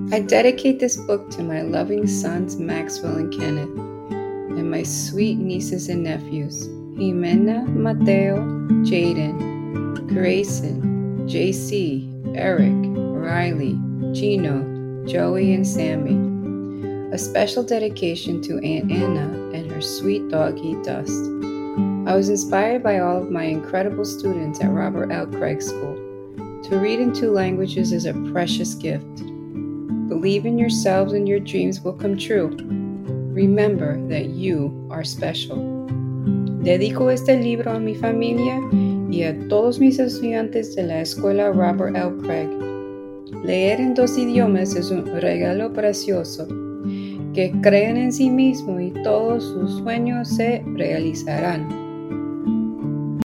I dedicate this book to my loving sons Maxwell and Kenneth, and my sweet nieces and nephews, Jimena, Mateo, Jaden, Grayson, JC, Eric, Riley, Gino, Joey, and Sammy. A special dedication to Aunt Anna and her sweet doggy Dust. I was inspired by all of my incredible students at Robert L. Craig School. To read in 2 languages is a precious gift. Believe in yourselves and your dreams will come true. Remember that you are special. Dedico este libro a mi familia y a todos mis estudiantes de la escuela Robert L. Craig. Leer en 2 idiomas es un regalo precioso. Que crean en sí mismo y todos sus sueños se realizarán.